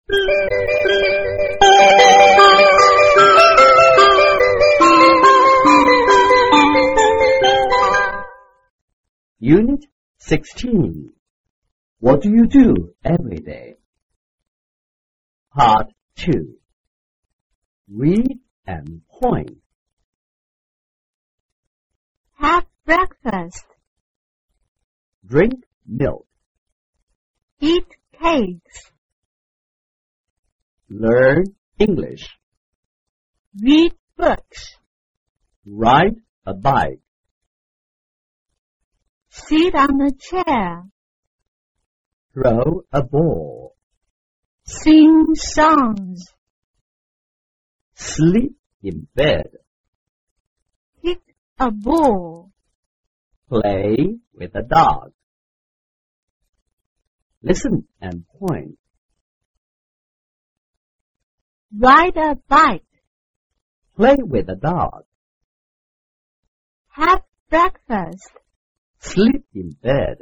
Unit 16. What do you do every day? Part 2. Read and point. Have breakfast. Drink milk. Eat cakes. Learn English. Read books. Ride a bike. Sit on a chair. Throw a ball. Sing songs. Sleep in bed. Kick a ball. Play with a dog. Listen and point. Ride a bike. Play with a dog. Have breakfast. Sleep in bed.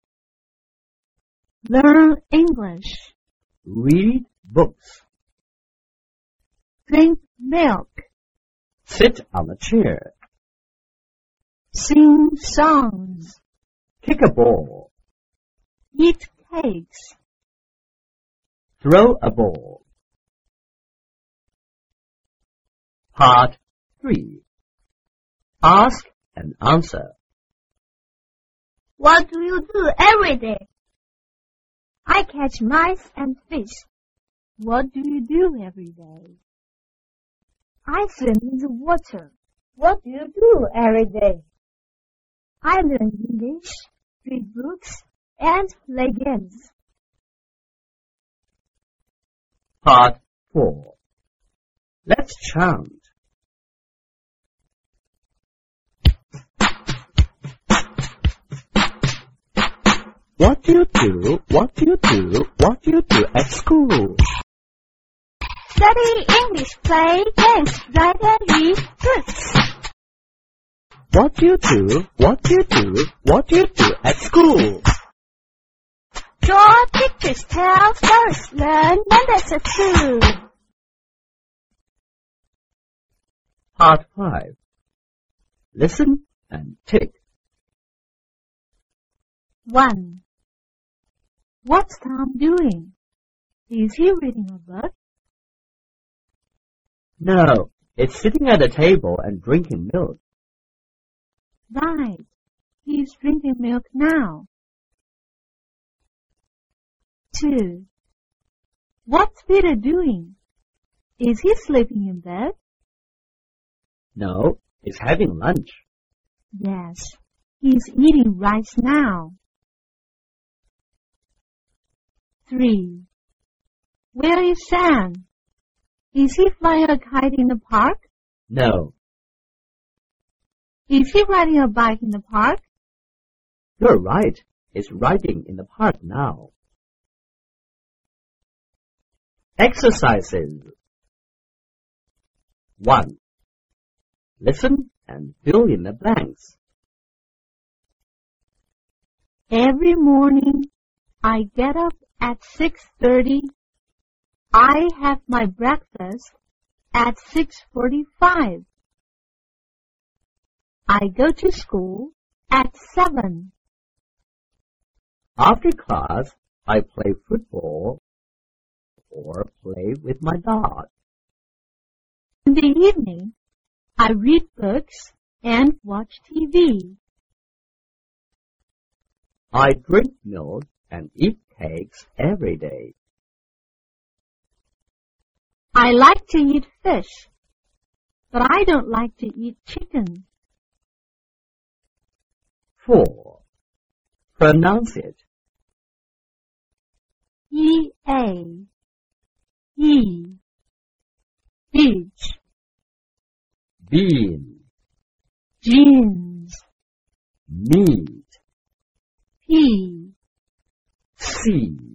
Learn English. Read books. Drink milk. Sit on a chair. Sing songs. Kick a ball. Eat cakes. Throw a ball. Part 3. Ask and answer. What do you do every day? I catch mice and fish. What do you do every day? I swim in the water. What do you do every day? I learn English, read books, and play games. Part 4. Let's chant. What do you do? What do you do? What do you do at school? Study English, play games, write and read books. What do you do? What do you do? What do you do at school? Draw pictures, tell stories, learn numbers at school. Part 5. Listen and tick. 1. What's Tom doing? Is he reading a book? No, it's sitting at a table and drinking milk. Right. He's drinking milk now. 2. What's Peter doing? Is he sleeping in bed? No, it's having lunch. Yes. He's eating rice now. 3. Where is Sam? Is he flying a kite in the park? No, Is he riding a bike in the park? you're right. It's riding in the park now. Exercises. 1. Listen and fill in the blanks. Every morning, I get up at 6:30. I have my breakfast at 6:45. I go to school at 7. After class, I play football or play with my dog. In the evening, I read books and watch TV. I drink milk and eat cakes every day. I like to eat fish, but I don't like to eat chicken. 4. Pronounce it. E-A, E, beach, Bean, jeans, meat, P, C.